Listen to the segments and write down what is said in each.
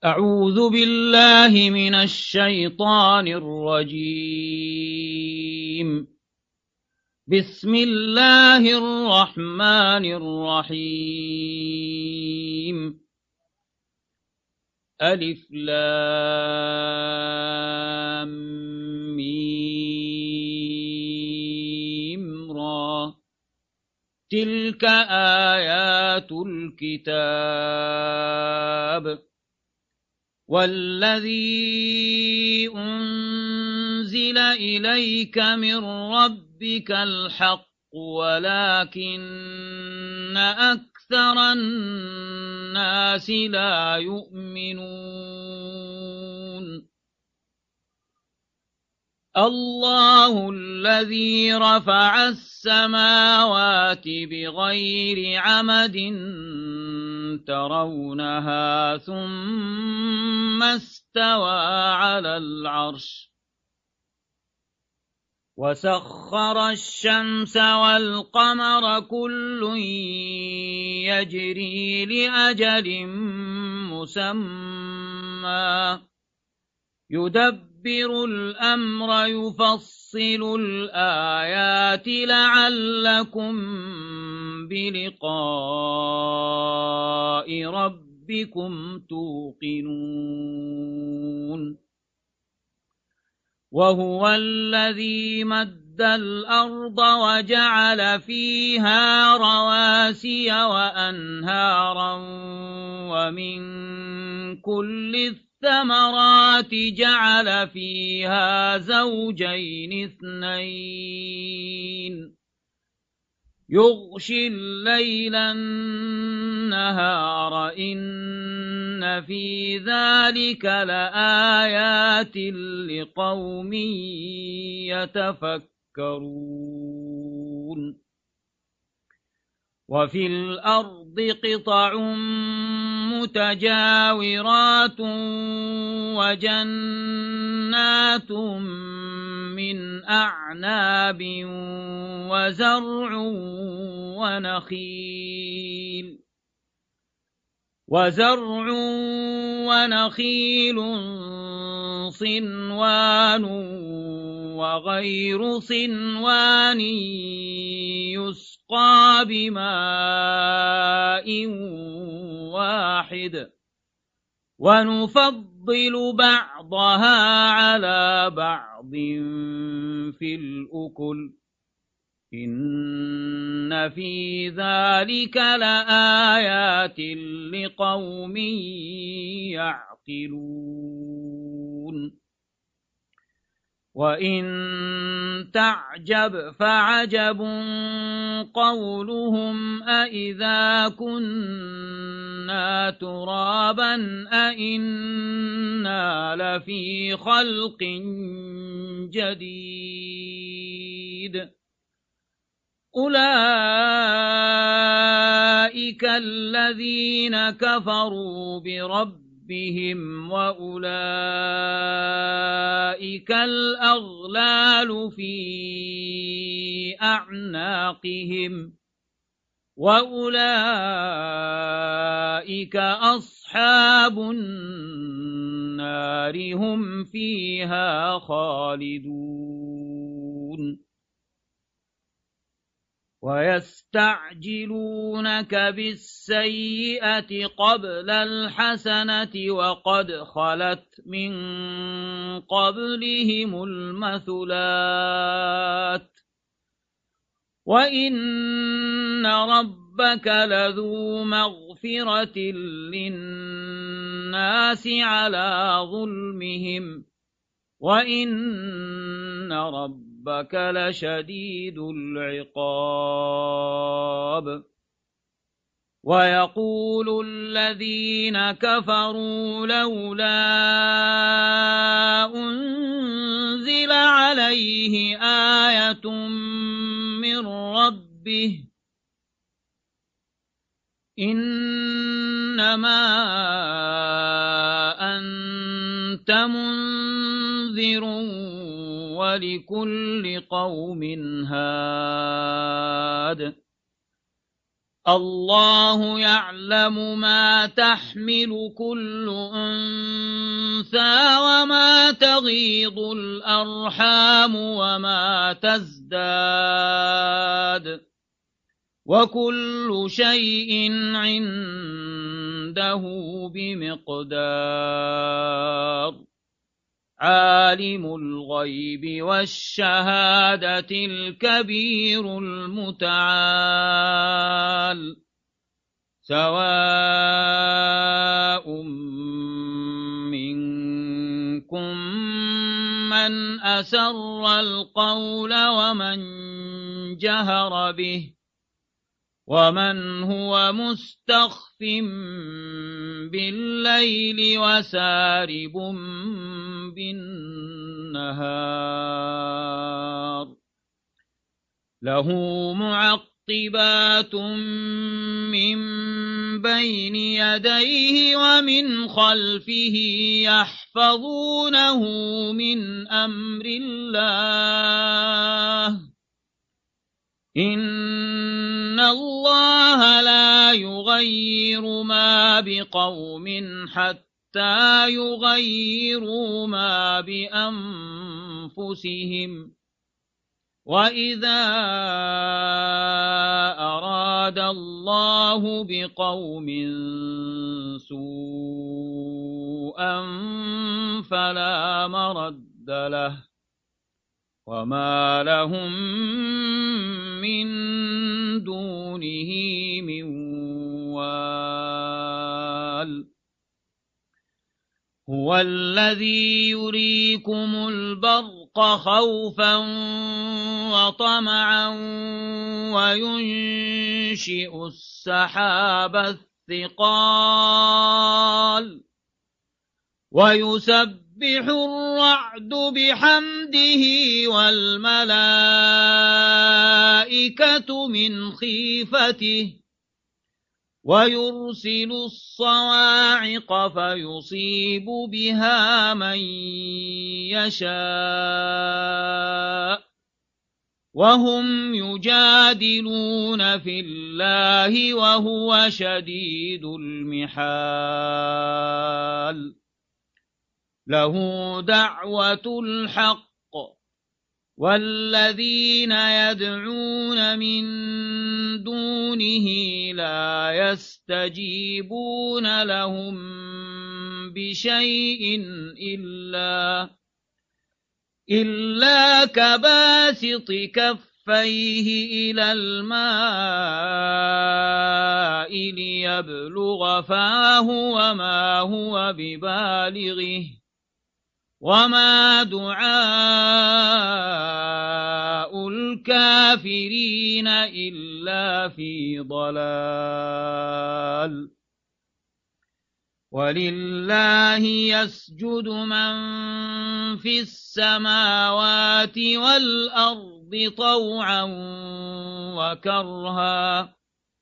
أعوذ بالله من الشيطان الرجيم. بسم الله الرحمن الرحيم. ألف لام ميم را. تلك آيات الكتاب والذي أنزل إليك من ربك الحق ولكن أكثر الناس لا يؤمنون. الله الذي رفع السماوات بغير عمد ترونها ثم استوى على العرش وسخر الشمس والقمر كل يجري لأجل مسمى يدبر الأمر يفصل الآيات لعلكم بلقاء ربكم توقنون. وهو الذي مد الأرض وجعل فيها رواسي وأنهارا ومن كل الثمرات جعل فيها زوجين اثنين يغشي الليل النهار إن في ذلك لآيات لقوم يتفكرون. وفي الأرض قطع متجاورات وجنات من أعناب وزرع ونخيل صنوان وغير صنوان يسقى بماء واحد ونفضل بعضها على بعض في الأكل إن في ذلك لآيات لقوم يعقلون. وإن تعجب فعجب قولهم أإذا كنا ترابا أإنا لفي خلق جديد أولئك الذين كفروا بربهم وأولئك الأغلال في أعناقهم وأولئك أصحاب النار هم فيها خالدون. ويستعجلونك بالسيئة قبل الحسنة وقد خلت من قبلهم المثلات وإن ربك لذو مغفرة للناس على ظلمهم وإن ربك لشديد العقاب. ويقول الذين كفروا لولا أنزل عليه آية من ربه إنما أنت منذر ولكل قوم هاد الله يعلم ما تحمل كل أنثى وما تغيض الأرحام وما تزداد وكل شيء عنده بمقدار عالم الغيب والشهادة الكبير المتعال سواء منكم من أسر القول ومن جهر به ومن هو مستخف بالليل وسارب بالنهار له معقبات من بين يديه ومن خلفه يحفظونه من أمر الله إن الله لا يغير ما بقوم حتى يغيروا ما بأنفسهم وإذا أراد الله بقوم سوءا فلا مرد له وما لهم من دونه من وال هو الذي يريكم البرق خوفا وطمعا وينشئ السحاب الثقال ويسبح الرعد بحمده والملائكة من خيفته ويرسل الصواعق فيصيب بها من يشاء وهم يجادلون في الله وهو شديد المحال له دعوة الحق والذين يدعون من دونه لا يستجيبون لهم بشيء إلا كباسط كفيه إلى الماء ليبلغ فاه وما هو ببالغه وما دعاء الكافرين إلا في ضلال ولله يسجد من في السماوات والأرض طوعا وكرها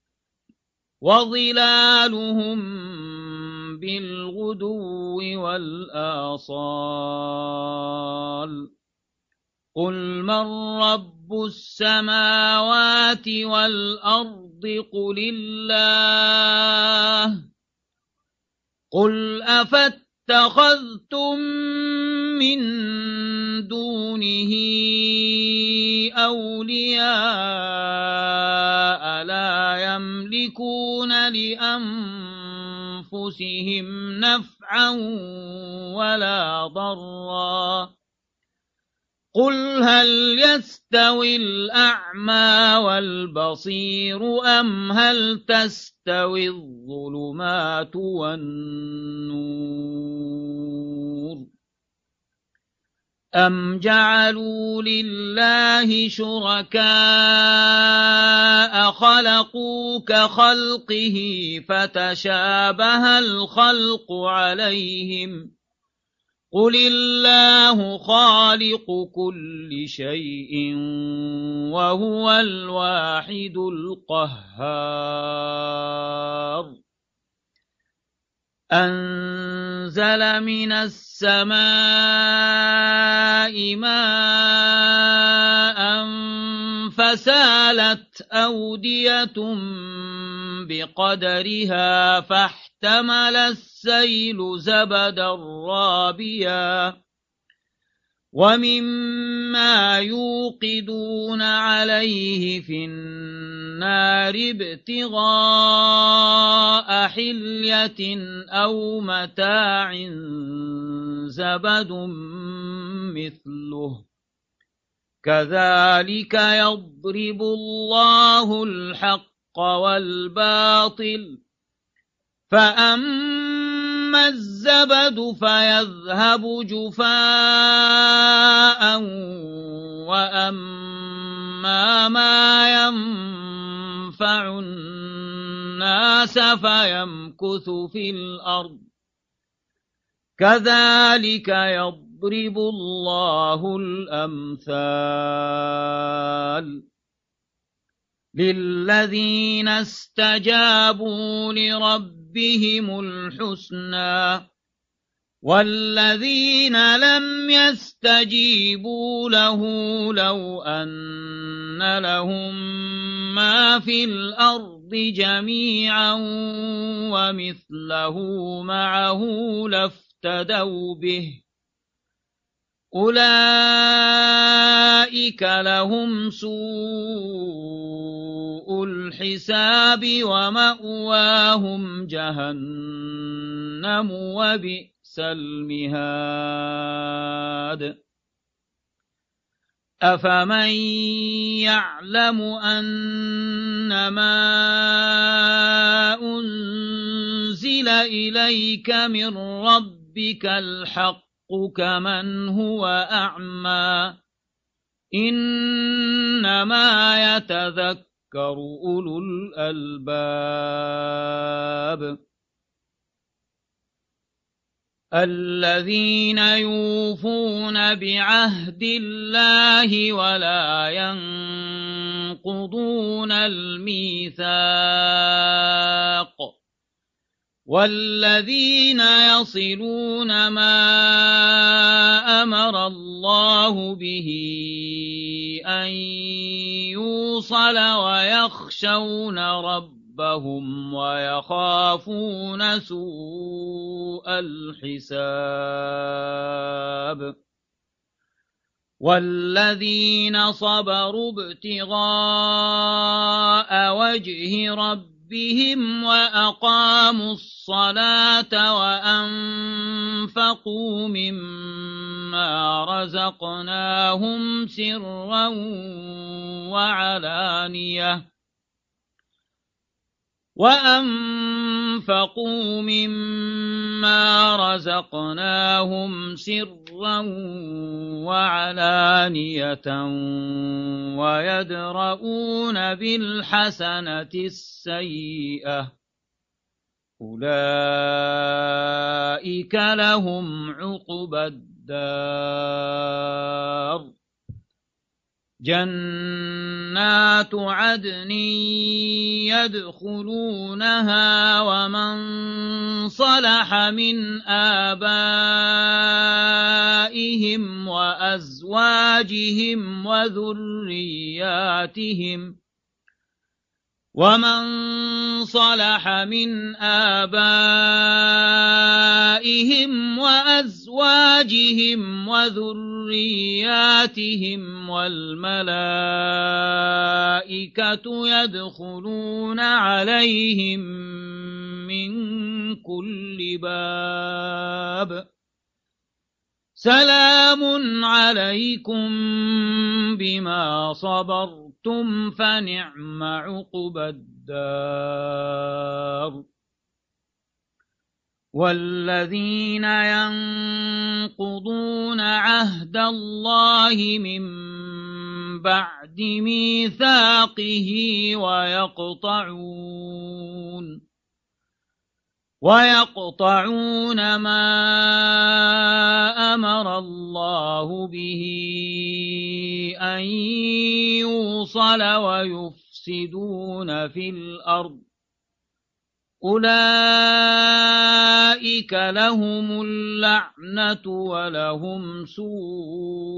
وظلالهم بالغدو والآصال قل من رب السماوات والأرض قل الله قل أفاتخذتم من دونه أولياء لا يملكون لأنفسهم نفعا ولا ضرا قل هل يستوي الأعمى والبصير أم هل تستوي الظلمات والنور أم جعلوا لله شركاء خلقوا كخلقه فتشابه الخلق عليهم قل الله خالق كل شيء وهو الواحد القهار أنزل من السماء ماء فسالت أودية بقدرها فاحتمل السيل زبدا رابيا ومما يوقدون عليه في النار ابتغاء حلية أو متاع زبد مثله كذلك يضرب الله الحق والباطل فأما الزبد فيذهب جفاء وأما ما ينفع الناس فيمكث في الأرض كذلك يضرب الله الأمثال للذين استجابوا لربهم الحسنى والذين لم يستجيبوا له لو أن لهم ما في الأرض جميعا ومثله معه لافتدوا به أولئك لهم سوء الحساب ومأواهم جهنم وبئس المهاد أفمن يعلم أنما أنزل إليك من ربك الحق كمن هو أعمى إنما يتذكر أولو الألباب الذين يوفون بعهد الله ولا ينقضون الميثاق والذين يصلون ما أمر الله به أن يوصل ويخشون ربهم ويخافون سوء الحساب والذين صبروا ابتغاء وجه ربهم وأقاموا الصلاة وأنفقوا مما رزقناهم سرا وعلانية ويدرؤون بالحسنة السيئة أولئك لهم عقبى الدار جنات عدن يدخلونها ومن صلح من آبائهم وأزواجهم وذرياتهم والملائكة يدخلون عليهم من كل باب سلام عليكم بما صبرتم فنعم عقبى الدار والذين ينقضون عهد الله من بعد ميثاقه ويقطعون ما أمر الله به أن يوصل ويفسدون في الأرض أولئك لهم اللعنة ولهم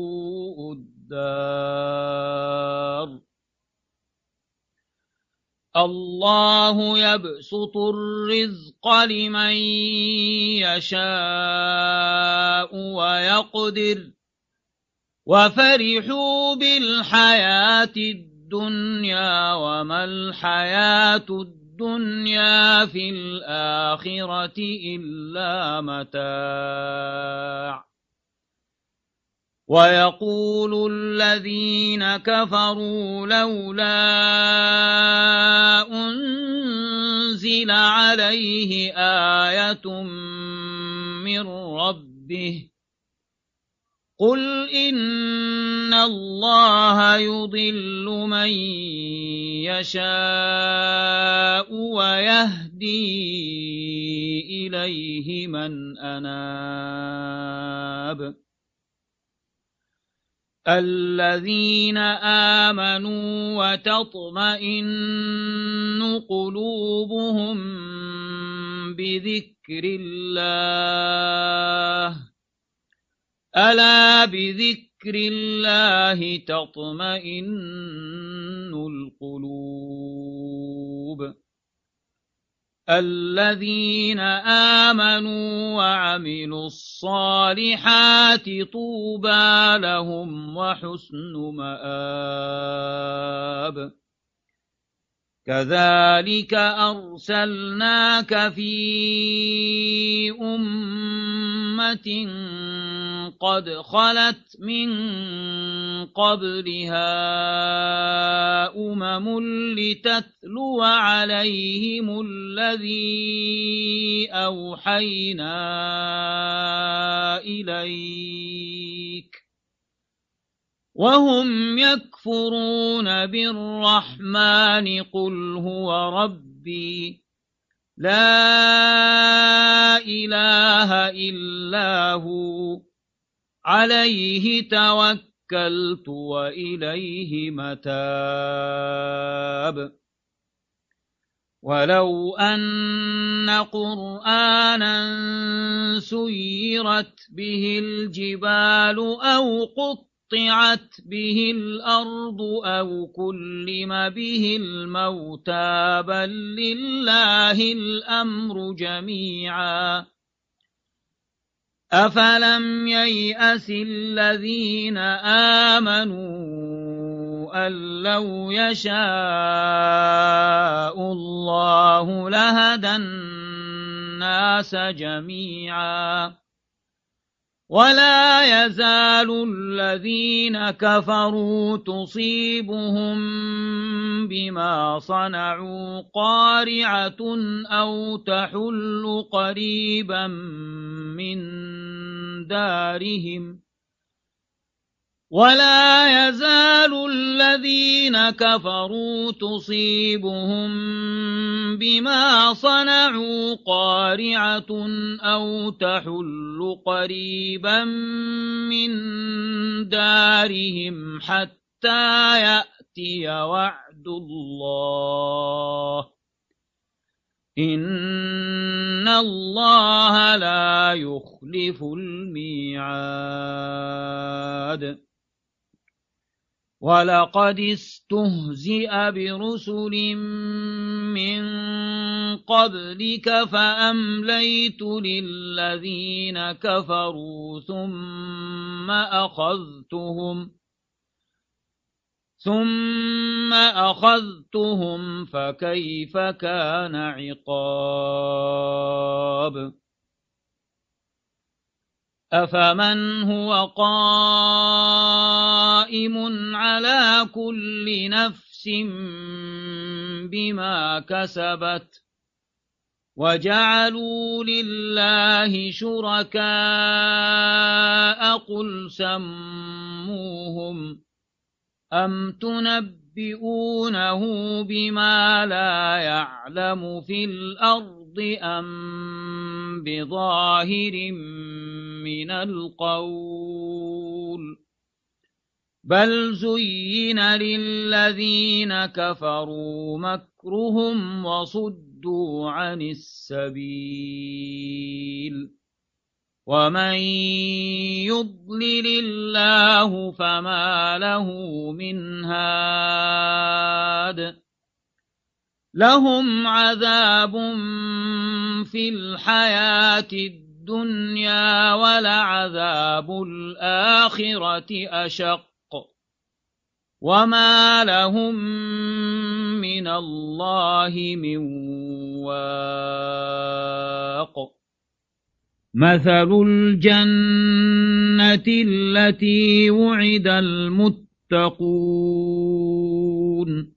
سوء الدار الله يبسط الرزق لمن يشاء ويقدر وفرحوا بالحياة الدنيا وما الحياة الدنيا في الآخرة إلا متاع ويقول الذين كفروا لولا أنزل عليه آية من ربه قل إن الله يضل من يشاء ويهدي إليه من أناب الذين آمنوا وتطمئن قلوبهم بذكر الله ألا بذكر الله تطمئن القلوب الذين آمنوا وعملوا الصالحات طوبى لهم وحسن مآب كذلك أرسلناك في أمة قد خلت من قبلها لتتلو عليهم الذي أوحينا إليك وهم يكفرون بالرحمن قل هو ربي لا إله إلا هو عليه توكلت وإليه متاب ولو أن قرآنا سيرت به الجبال أو قطعت به الأرض أو كلم به الموتى بل لله الأمر جميعا أفلم ييأس الذين آمنوا أن لو يشاء الله لهدى الناس جميعا ولا يزال الذين كفروا تصيبهم بما صنعوا قارعة أو تحل قريبا من دارهم ولا يزال الذين كفروا تصيبهم بما صنعوا قارعة أو تحل قريبا من دارهم حتى يأتي وعد الله إن الله لا يخلف الميعاد ولقد استهزئ برسل من قبلك فأمليت للذين كفروا ثم أخذتهم فكيف كان عقاب أفمن هو قائم على كل نفس بما كسبت وجعلوا لله شركاء قل سموهم أم تنبئونه بما لا يعلم في الأرض أم بظاهر من القول بل زين للذين كفروا مكرهم وصدوا عن السبيل ومن يضلل الله فما له من هاد لهم عذاب في الحياة الدنيا ولعذاب الآخرة أشق وما لهم من الله من واق مثل الجنة التي وعد المتقون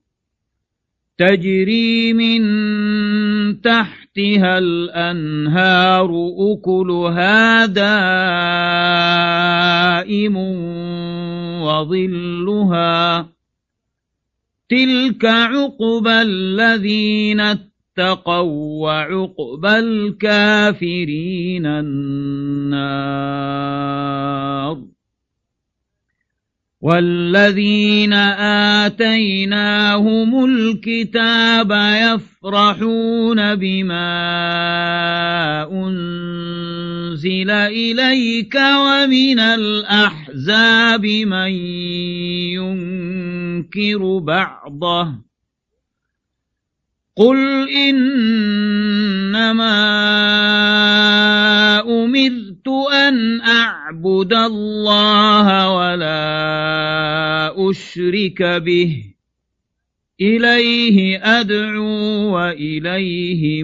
تجري من تحتها الأنهار أكلها دائم وظلها تلك عقبى الذين اتقوا وعقبى الكافرين النار والذين آتيناهم الكتاب يفرحون بما أنزل إليك ومن الأحزاب من ينكر بعضه قل إنما أمرت أن أعبد الله ولا أشرك به إليه أدعو وإليه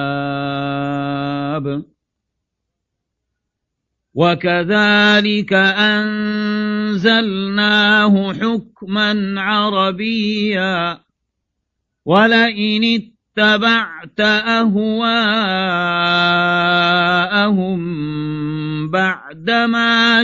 مآب وكذلك أنزلناه حكما عربيا ولئن اتبعت أهواءهم بعدما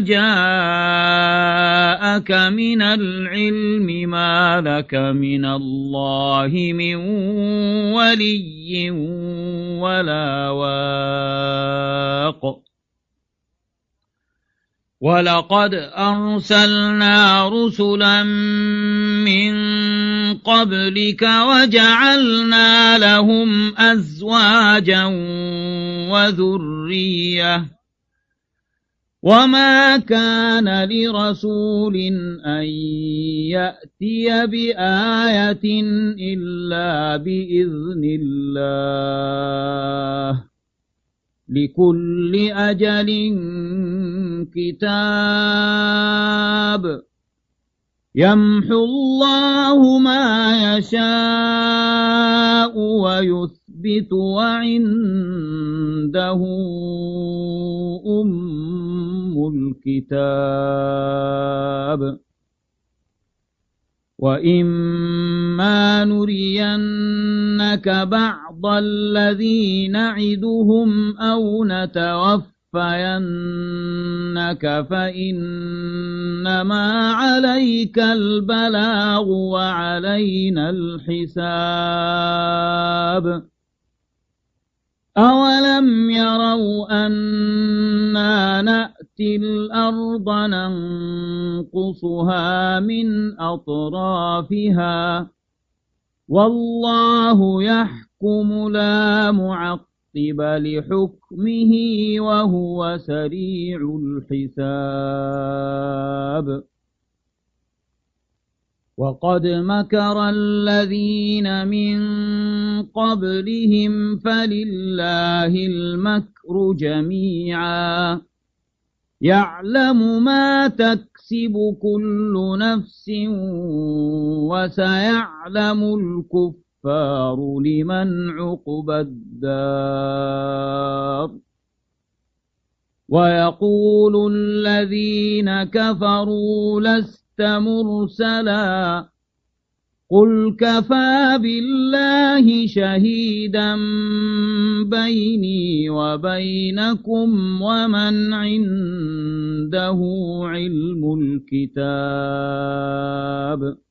جاءك من العلم ما لك من الله من ولي ولا واق ولقد أرسلنا رسلا من قبلك وجعلنا لهم أزواجا وذرية وما كان لرسول أن يأتي بآية إلا بإذن الله لكل أجل كتاب يمحو الله ما يشاء ويثبت وعنده أم الكتاب وإما نرينك بعض الذي نعدهم أو نتوفينك فإنما عليك البلاغ وعلينا الحساب أولم يروا أنا نأتي الأرض ننقصها من أطرافها والله يحكم لا معقب لحكمه وهو سريع الحساب وقد مكر الذين من قبلهم فلله المكر جميعا يعلم ما تكسب كل نفس وسيعلم الكفار لمن عقبى الدار ويقول الذين كفروا لست مرسلا قل كفى بالله شهيدا بيني وبينكم ومن عنده علم الكتاب